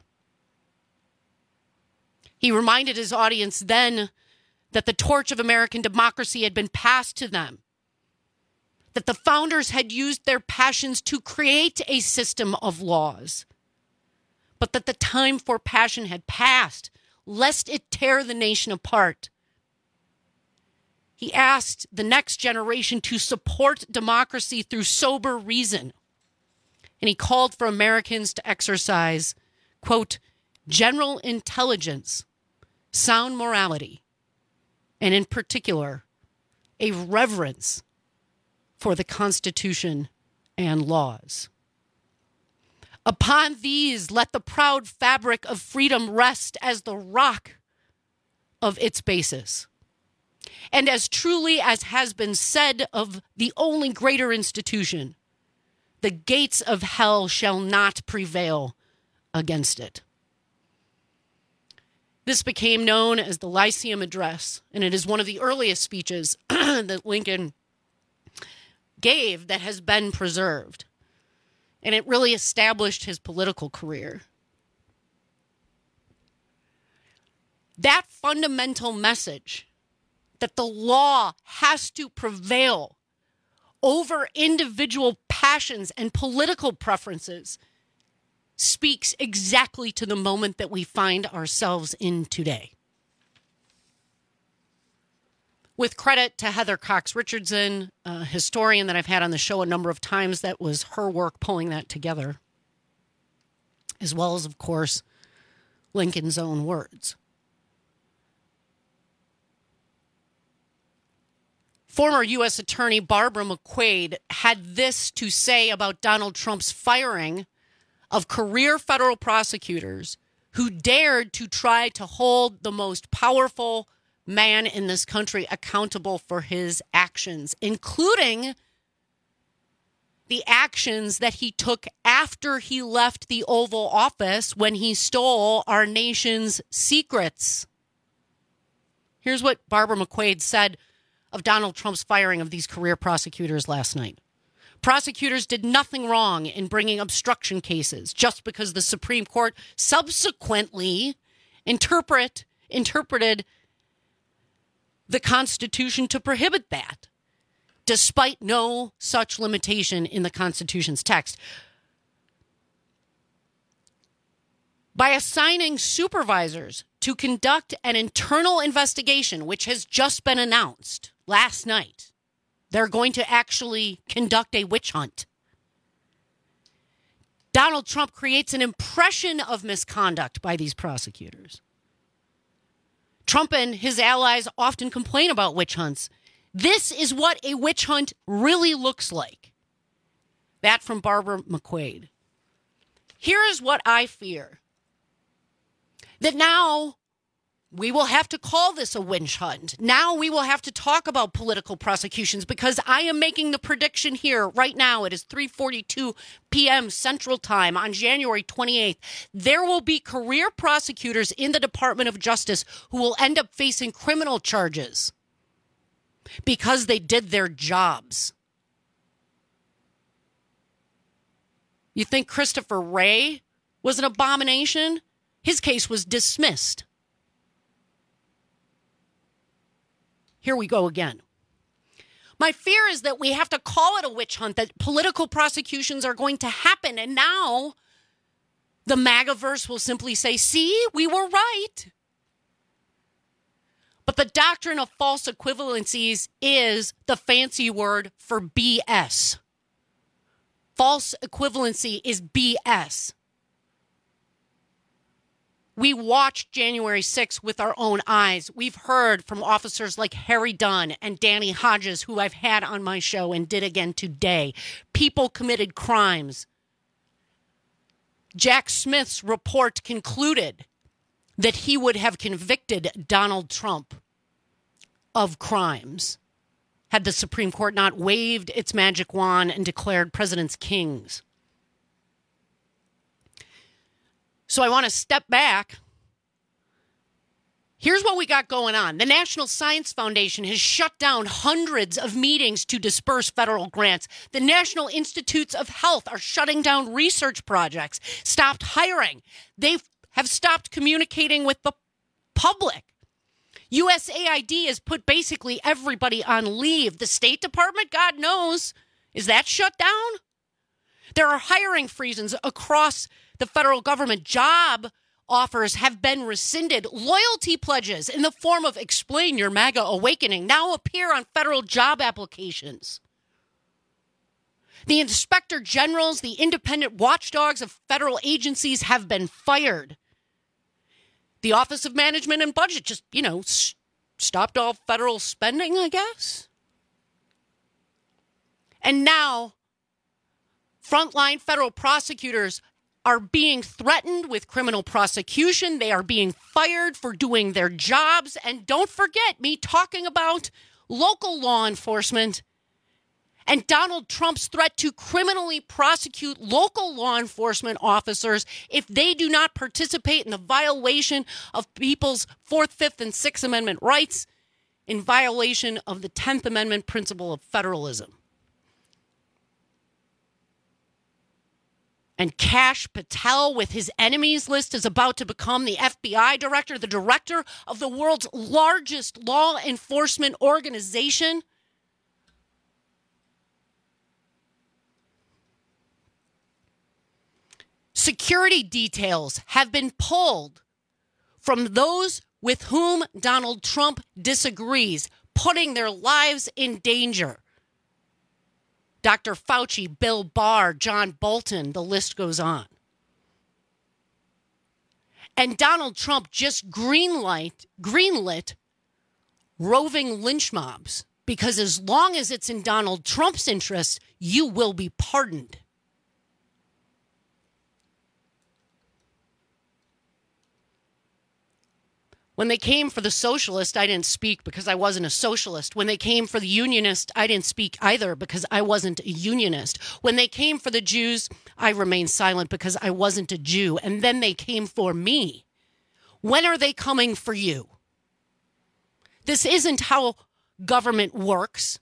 He reminded his audience then that the torch of American democracy had been passed to them, that the founders had used their passions to create a system of laws, but that the time for passion had passed, lest it tear the nation apart. He asked the next generation to support democracy through sober reason. And he called for Americans to exercise, quote, general intelligence, sound morality, and in particular, a reverence for the Constitution and laws. Upon these, let the proud fabric of freedom rest as the rock of its basis. And as truly as has been said of the only greater institution, the gates of hell shall not prevail against it. This became known as the Lyceum Address, and it is one of the earliest speeches that Lincoln gave that has been preserved. And it really established his political career. That fundamental message that the law has to prevail over individual passions and political preferences speaks exactly to the moment that we find ourselves in today. With credit to Heather Cox Richardson, a historian that I've had on the show a number of times, that was her work pulling that together, as well as, of course, Lincoln's own words. Former U S Attorney Barbara McQuade had this to say about Donald Trump's firing of career federal prosecutors who dared to try to hold the most powerful man in this country accountable for his actions, including the actions that he took after he left the Oval Office when he stole our nation's secrets. Here's what Barbara McQuade said of Donald Trump's firing of these career prosecutors last night. Prosecutors did nothing wrong in bringing obstruction cases just because the Supreme Court subsequently interpret, interpreted the Constitution to prohibit that, despite no such limitation in the Constitution's text. By assigning supervisors to conduct an internal investigation, which has just been announced last night, they're going to actually conduct a witch hunt. Donald Trump creates an impression of misconduct by these prosecutors. Trump and his allies often complain about witch hunts. This is what a witch hunt really looks like. That from Barbara McQuade. Here is what I fear. That now we will have to call this a witch hunt. Now we will have to talk about political prosecutions, because I am making the prediction here right now. It is three forty-two p.m. Central Time on January twenty-eighth. There will be career prosecutors in the Department of Justice who will end up facing criminal charges because they did their jobs. You think Christopher Wray was an abomination? His case was dismissed. Here we go again. My fear is that we have to call it a witch hunt, that political prosecutions are going to happen. And now the MAGAverse will simply say, see, we were right. But the doctrine of false equivalencies is the fancy word for B S. False equivalency is B S. We watched January sixth with our own eyes. We've heard from officers like Harry Dunn and Danny Hodges, who I've had on my show and did again today. People committed crimes. Jack Smith's report concluded that he would have convicted Donald Trump of crimes had the Supreme Court not waved its magic wand and declared presidents kings. So I want to step back. Here's what we got going on. The National Science Foundation has shut down hundreds of meetings to disperse federal grants. The National Institutes of Health are shutting down research projects, stopped hiring. They have stopped communicating with the public. U S A I D has put basically everybody on leave. The State Department, God knows, is that shut down? There are hiring freezes across the federal government. Job offers have been rescinded. Loyalty pledges in the form of Explain Your MAGA Awakening now appear on federal job applications. The inspector generals, the independent watchdogs of federal agencies have been fired. The Office of Management and Budget just, you know, s- stopped all federal spending, I guess. And now Frontline federal prosecutors are being threatened with criminal prosecution. They are being fired for doing their jobs. And don't forget me talking about local law enforcement and Donald Trump's threat to criminally prosecute local law enforcement officers if they do not participate in the violation of people's Fourth, Fifth, and Sixth Amendment rights, in violation of the Tenth Amendment principle of federalism. And Kash Patel, with his enemies list, is about to become the F B I director, the director of the world's largest law enforcement organization. Security details have been pulled from those with whom Donald Trump disagrees, putting their lives in danger. Doctor Fauci, Bill Barr, John Bolton, the list goes on. And Donald Trump just greenlight, greenlit roving lynch mobs, because as long as it's in Donald Trump's interest, you will be pardoned. When they came for the socialist, I didn't speak because I wasn't a socialist. When they came for the unionist, I didn't speak either because I wasn't a unionist. When they came for the Jews, I remained silent because I wasn't a Jew. And then they came for me. When are they coming for you? This isn't how government works.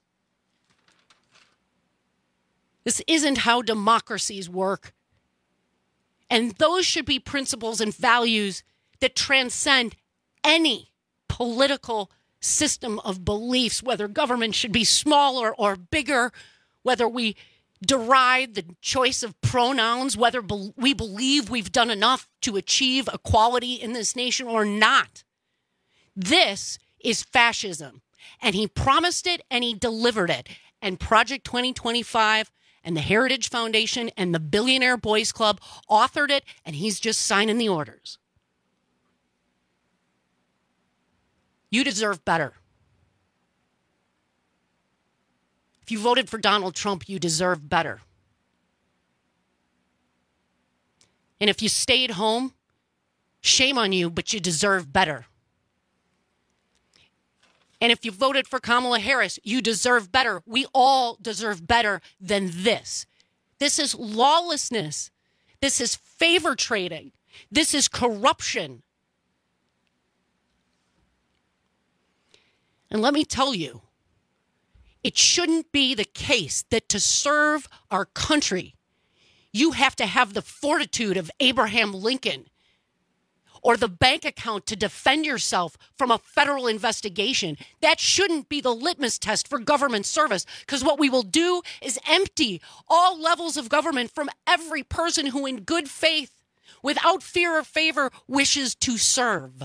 This isn't how democracies work. And those should be principles and values that transcend any political system of beliefs, whether government should be smaller or bigger, whether we deride the choice of pronouns, whether be- we believe we've done enough to achieve equality in this nation or not. This is fascism, and he promised it and he delivered it. And Project twenty twenty-five and the Heritage Foundation and the Billionaire Boys Club authored it, and he's just signing the orders. You deserve better. If you voted for Donald Trump, you deserve better. And if you stayed home, shame on you, but you deserve better. And if you voted for Kamala Harris, you deserve better. We all deserve better than this. This is lawlessness. This is favor trading. This is corruption. And let me tell you, it shouldn't be the case that to serve our country, you have to have the fortitude of Abraham Lincoln or the bank account to defend yourself from a federal investigation. That shouldn't be the litmus test for government service, because what we will do is empty all levels of government from every person who in good faith, without fear or favor, wishes to serve.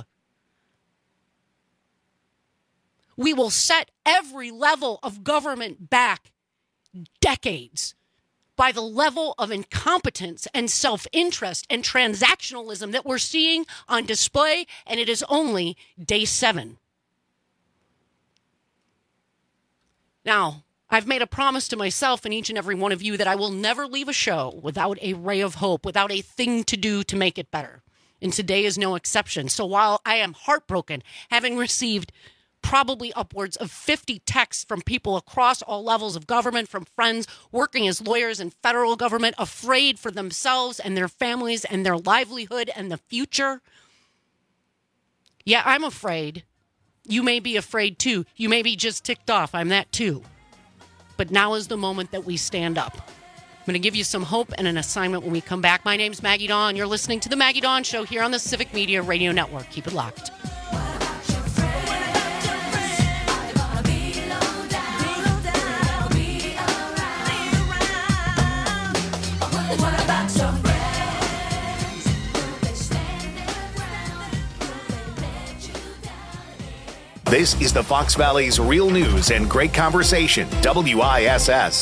We will set every level of government back decades by the level of incompetence and self-interest and transactionalism that we're seeing on display, and it is only day seven. Now, I've made a promise to myself and each and every one of you that I will never leave a show without a ray of hope, without a thing to do to make it better. And today is no exception. So while I am heartbroken, having received probably upwards of fifty texts from people across all levels of government, from friends working as lawyers in federal government, afraid for themselves and their families and their livelihood and the future. Yeah, I'm afraid. You may be afraid too. You may be just ticked off. I'm that too. But now is the moment that we stand up. I'm going to give you some hope and an assignment when we come back. My name's Maggie Dawn. You're listening to The Maggie Dawn Show here on the Civic Media Radio Network. Keep it locked. This is the Fox Valley's Real News and Great Conversation, W I S S.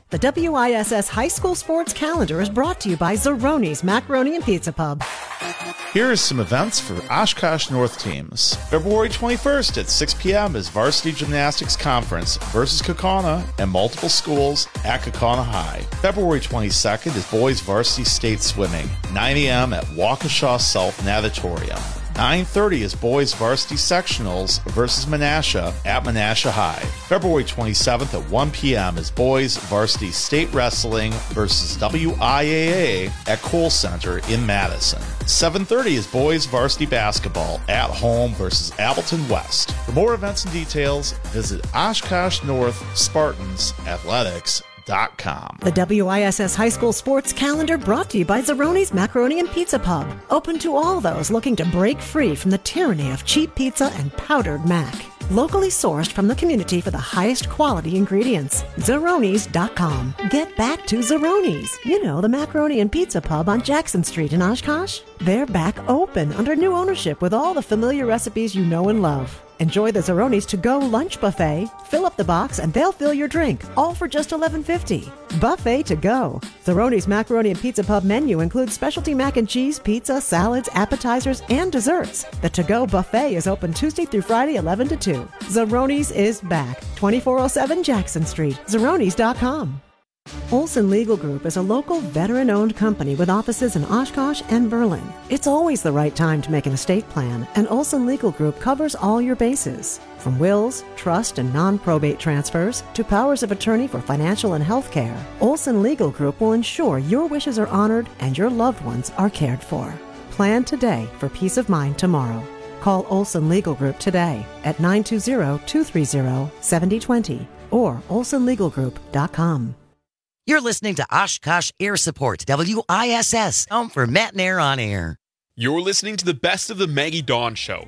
The W I S S High School Sports Calendar is brought to you by Zeroni's Macaroni and Pizza Pub. Here are some events for Oshkosh North teams. February twenty-first at six p.m. is Varsity Gymnastics Conference versus Kaukauna and multiple schools at Kaukauna High. February twenty-second is Boys Varsity State Swimming, nine a.m. at Waukesha South Natatorium. nine thirty is Boys Varsity Sectionals versus Menasha at Menasha High. February twenty-seventh at one p.m. is Boys Varsity State Wrestling versus W I A A at Kohl Center in Madison. seven thirty is Boys Varsity Basketball at home versus Appleton West. For more events and details, visit Oshkosh North Spartans Athletics dot com. The W I S S High School Sports Calendar brought to you by Zeroni's Macaroni and Pizza Pub. Open to all those looking to break free from the tyranny of cheap pizza and powdered mac. Locally sourced from the community for the highest quality ingredients. Zeronis dot com. Get back to Zeroni's. You know, the Macaroni and Pizza Pub on Jackson Street in Oshkosh. They're back open under new ownership with all the familiar recipes you know and love. Enjoy the Zeroni's to-go lunch buffet. Fill up the box and they'll fill your drink, all for just eleven fifty. Buffet to go. Zeroni's Macaroni and Pizza Pub menu includes specialty mac and cheese, pizza, salads, appetizers, and desserts. The to-go buffet is open Tuesday through Friday, eleven to two. Zeroni's is back. twenty-four oh seven Jackson Street. Zeronis dot com. Olson Legal Group is a local veteran-owned company with offices in Oshkosh and Berlin. It's always the right time to make an estate plan, and Olson Legal Group covers all your bases. From wills, trust, and non-probate transfers to powers of attorney for financial and health care, Olson Legal Group will ensure your wishes are honored and your loved ones are cared for. Plan today for peace of mind tomorrow. Call Olson Legal Group today at nine two zero, two three zero, seven zero two zero or olson legal group dot com. You're listening to Oshkosh Air Support, W I S S, home for Matt and Air on Air. You're listening to the best of the Maggie Dawn Show.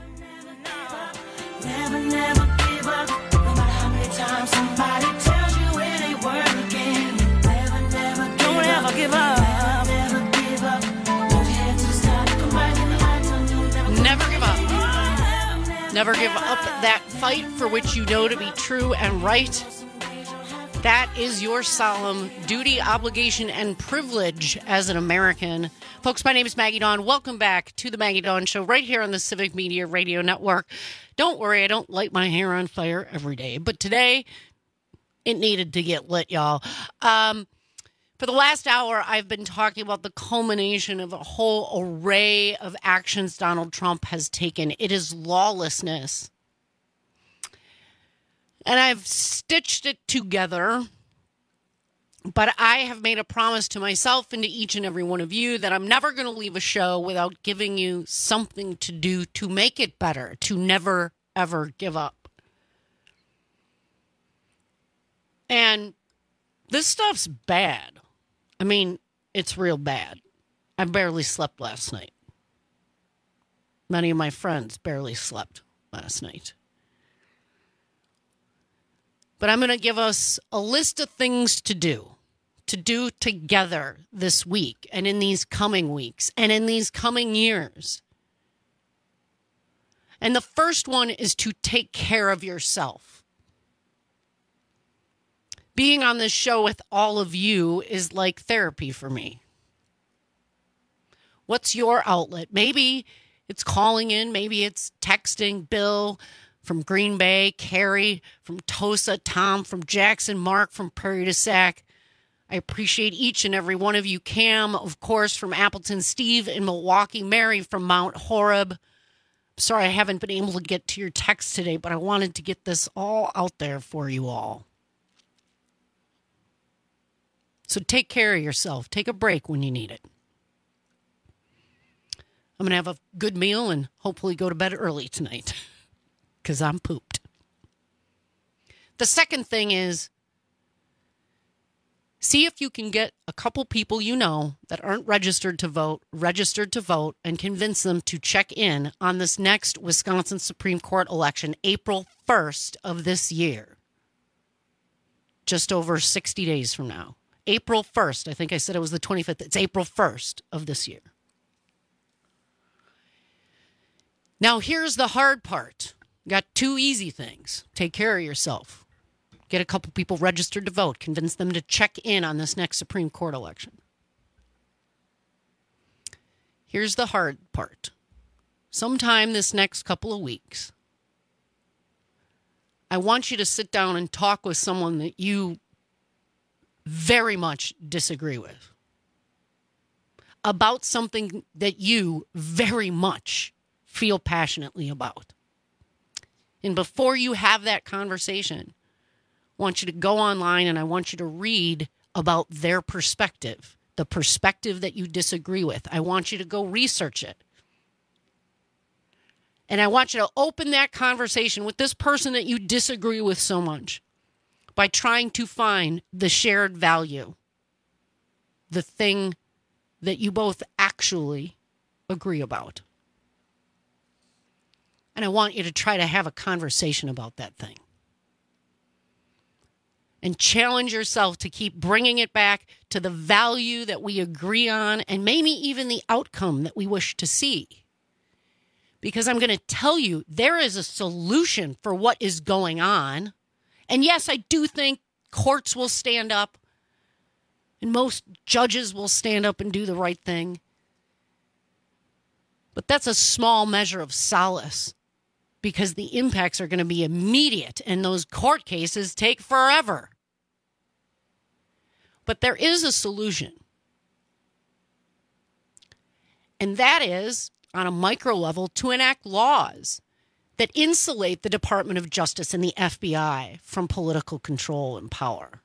Never, never give up, no matter how many times somebody tells you it ain't working. Never, never don't ever give up. Never give up. Hold your head to the sky, come back in the light, never, never give up. Never give up that fight for which you know to be true and right. That is your solemn duty, obligation, and privilege as an American. Folks, my name is Maggie Dawn. Welcome back to the Maggie Dawn Show right here on the Civic Media Radio Network. Don't worry, I don't light my hair on fire every day, but today it needed to get lit, y'all. Um, for the last hour, I've been talking about the culmination of a whole array of actions Donald Trump has taken. It is lawlessness. And I've stitched it together, but I have made a promise to myself and to each and every one of you that I'm never going to leave a show without giving you something to do to make it better, to never, ever give up. And this stuff's bad. I mean, it's real bad. I barely slept last night. Many of my friends barely slept last night. But I'm going to give us a list of things to do, to do together this week and in these coming weeks and in these coming years. And the first one is to take care of yourself. Being on this show with all of you is like therapy for me. What's your outlet? Maybe it's calling in, maybe it's texting Bill from Green Bay, Carrie from Tosa, Tom from Jackson, Mark from Prairie du Sac. I appreciate each and every one of you. Cam, of course, from Appleton, Steve in Milwaukee, Mary from Mount Horeb. Sorry I haven't been able to get to your text today, but I wanted to get this all out there for you all. So take care of yourself. Take a break when you need it. I'm going to have a good meal and hopefully go to bed early tonight. Because I'm pooped. The second thing is, see if you can get a couple people you know that aren't registered to vote, registered to vote, and convince them to check in on this next Wisconsin Supreme Court election, April first of this year. Just over sixty days from now. April first. I think I said it was the twenty-fifth. It's April first of this year. Now, here's the hard part. Got two easy things. Take care of yourself. Get a couple people registered to vote. Convince them to check in on this next Supreme Court election. Here's the hard part. Sometime this next couple of weeks, I want you to sit down and talk with someone that you very much disagree with about something that you very much feel passionately about. And before you have that conversation, I want you to go online and I want you to read about their perspective, the perspective that you disagree with. I want you to go research it. And I want you to open that conversation with this person that you disagree with so much by trying to find the shared value, the thing that you both actually agree about. And I want you to try to have a conversation about that thing. And challenge yourself to keep bringing it back to the value that we agree on and maybe even the outcome that we wish to see. Because I'm going to tell you, there is a solution for what is going on. And yes, I do think courts will stand up and most judges will stand up and do the right thing. But that's a small measure of solace because the impacts are going to be immediate and those court cases take forever. But there is a solution. And that is, on a micro level, to enact laws that insulate the Department of Justice and the F B I from political control and power.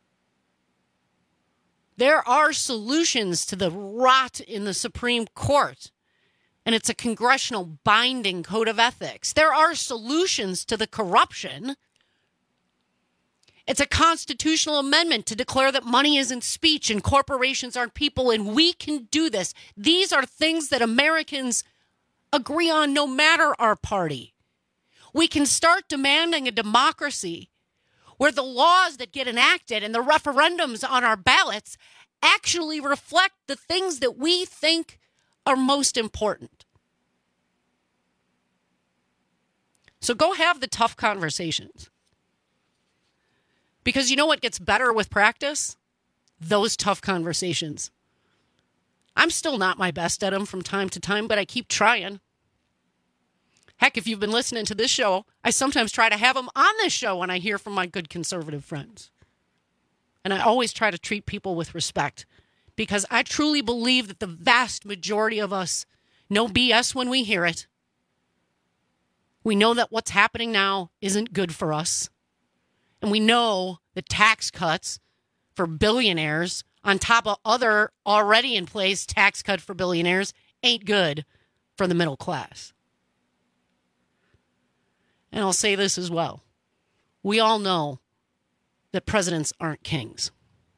There are solutions to the rot in the Supreme Court, and it's a congressional binding code of ethics. There are solutions to the corruption. It's a constitutional amendment to declare that money isn't speech and corporations aren't people, and we can do this. These are things that Americans agree on no matter our party. We can start demanding a democracy where the laws that get enacted and the referendums on our ballots actually reflect the things that we think are most important. So go have the tough conversations. Because you know what gets better with practice? Those tough conversations. I'm still not my best at them from time to time, but I keep trying. Heck, if you've been listening to this show, I sometimes try to have them on this show when I hear from my good conservative friends. And I always try to treat people with respect because I truly believe that the vast majority of us know B S when we hear it. We know that what's happening now isn't good for us. And we know the tax cuts for billionaires on top of other already in place tax cut for billionaires ain't good for the middle class. And I'll say this as well. We all know that presidents aren't kings.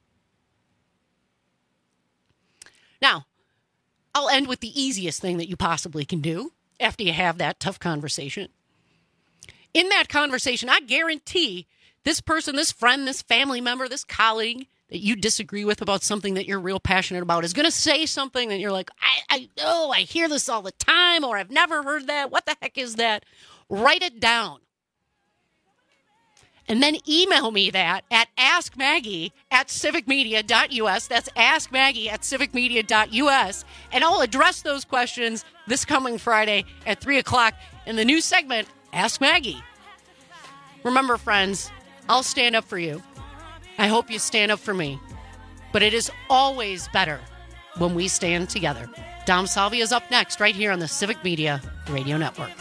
Now, I'll end with the easiest thing that you possibly can do after you have that tough conversation. In that conversation, I guarantee this person, this friend, this family member, this colleague that you disagree with about something that you're real passionate about is going to say something that you're like, I, I know, I hear this all the time, or I've never heard that. What the heck is that? Write it down. And then email me that at askmaggie at civicmedia.us. That's askmaggie at civicmedia.us. And I'll address those questions this coming Friday at three o'clock in the new segment, Ask Maggie. Remember, friends, I'll stand up for you. I hope you stand up for me. But it is always better when we stand together. Dom Salvia is up next right here on the Civic Media Radio Network.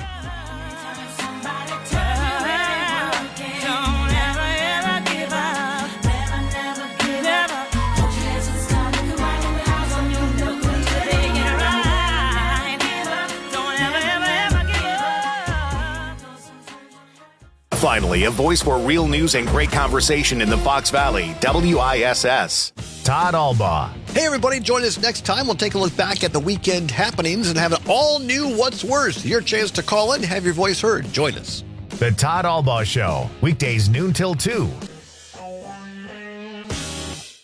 Finally, a voice for real news and great conversation in the Fox Valley, W I S S. Todd Albaugh. Hey, everybody, join us next time. We'll take a look back at the weekend happenings and have an all-new What's Worse. Your chance to call in, have your voice heard. Join us. The Todd Albaugh Show, weekdays noon till two.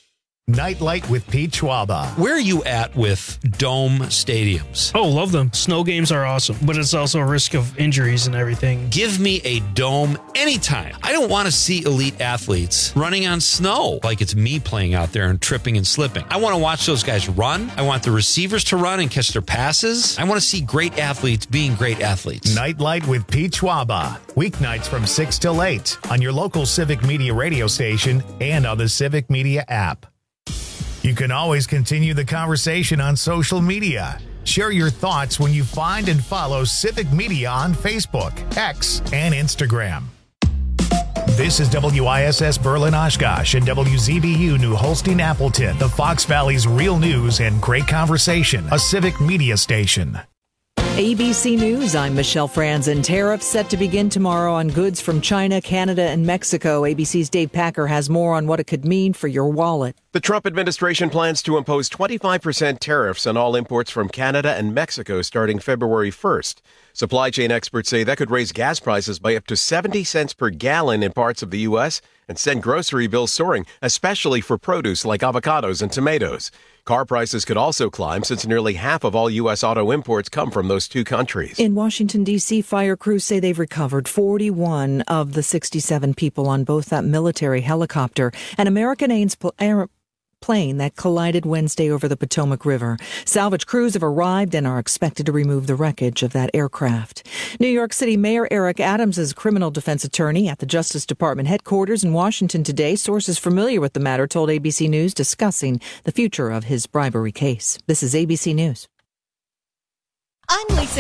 Nightlight with Pete Schwaba. Where are you at with dome stadiums? Oh, love them. Snow games are awesome, but it's also a risk of injuries and everything. Give me a dome anytime. I don't want to see elite athletes running on snow like it's me playing out there and tripping and slipping. I want to watch those guys run. I want the receivers to run and catch their passes. I want to see great athletes being great athletes. Nightlight with Pete Schwaba. Weeknights from six till eight on your local Civic Media radio station and on the Civic Media app. You can always continue the conversation on social media. Share your thoughts when you find and follow Civic Media on Facebook, X, and Instagram. This is W I S S Berlin Oshkosh and W Z B U New Holstein Appleton, the Fox Valley's real news and great conversation, a Civic Media station. A B C News, I'm Michelle Franzen. Tariffs set to begin tomorrow on goods from China, Canada, and Mexico. A B C's Dave Packer has more on what it could mean for your wallet. The Trump administration plans to impose twenty-five percent tariffs on all imports from Canada and Mexico starting February first. Supply chain experts say that could raise gas prices by up to seventy cents per gallon in parts of the U S and send grocery bills soaring, especially for produce like avocados and tomatoes. Car prices could also climb since nearly half of all U S auto imports come from those two countries. In Washington, D C, fire crews say they've recovered forty-one of the sixty-seven people on both that military helicopter and American Airlines plane that collided Wednesday over the Potomac River. Salvage crews have arrived and are expected to remove the wreckage of that aircraft. New York City Mayor Eric Adams is criminal defense attorney at the Justice Department headquarters in Washington today. Sources familiar with the matter told A B C News discussing the future of his bribery case. This is A B C News. I'm Lisa